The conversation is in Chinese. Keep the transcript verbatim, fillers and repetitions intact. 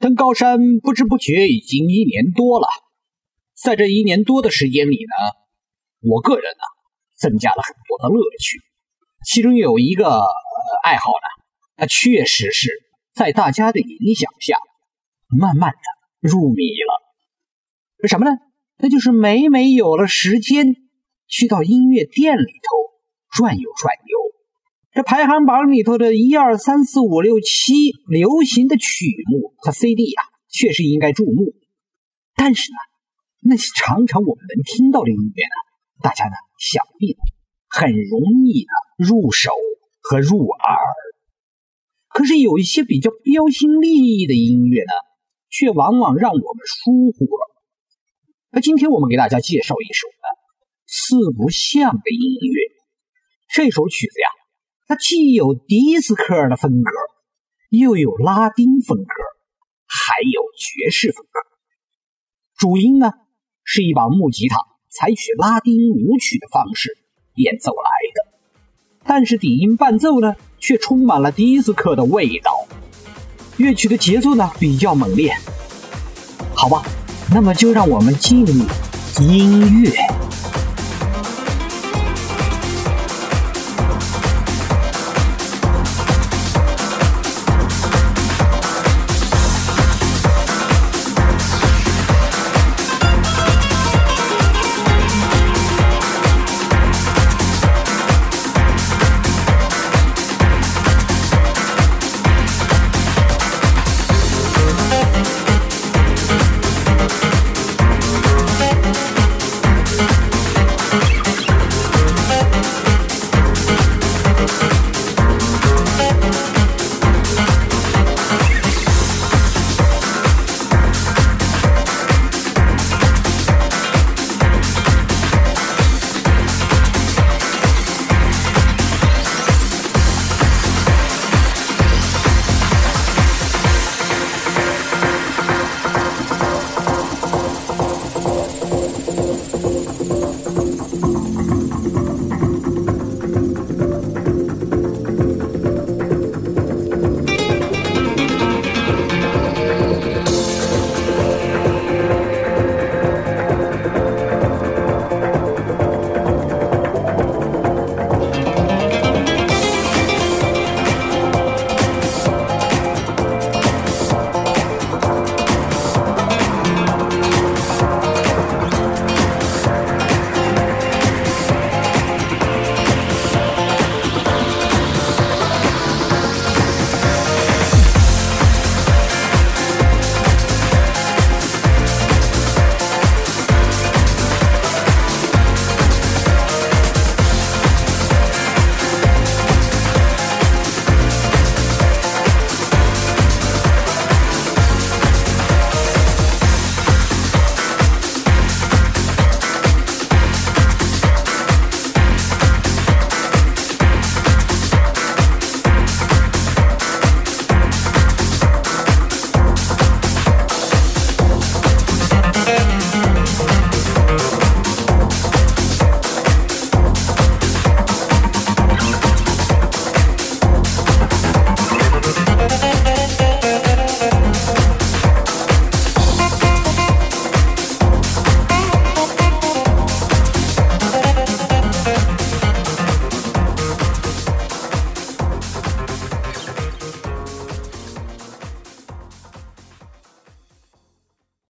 登高山不知不觉已经一年多了，在这一年多的时间里呢，我个人呢增加了很多的乐趣，其中有一个、呃、爱好呢，那确实是在大家的影响下，慢慢的入迷了。是什么呢？那就是每每有了时间，去到音乐店里头转悠转悠。这排行榜里头的一二三四五六七流行的曲目和 C D 啊，确实应该注目。但是呢，那些常常我们能听到的音乐呢，大家呢想必呢很容易的入手和入耳。可是有一些比较标新立异的音乐呢，却往往让我们疏忽了。那今天我们给大家介绍一首呢四不像的音乐。这首曲子呀，它既有迪斯科的风格，又有拉丁风格，还有爵士风格。主音呢是一把木吉他，采取拉丁舞曲的方式演奏来的，但是底音伴奏呢却充满了迪斯科的味道。乐曲的节奏呢比较猛烈。好吧，那么就让我们进入音乐。